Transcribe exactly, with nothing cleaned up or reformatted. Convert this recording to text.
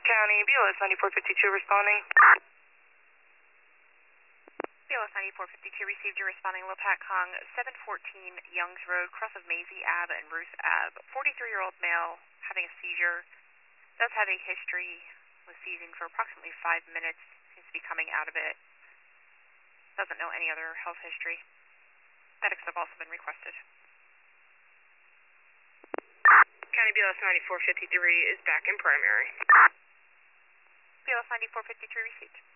County, B L S ninety-four fifty-two responding. B L S ninety-four fifty-two received. You're responding Lopat Kong, seven fourteen Youngs Road, cross of Maisie Ave and Ruth Ave. forty-three-year-old male having a seizure. Does have a history with seizing for approximately five minutes. Seems to be coming out of it. Doesn't know any other health history. Medics have also been requested. County B L S ninety-four fifty-three is back in primary. B L S ninety-four fifty-three received.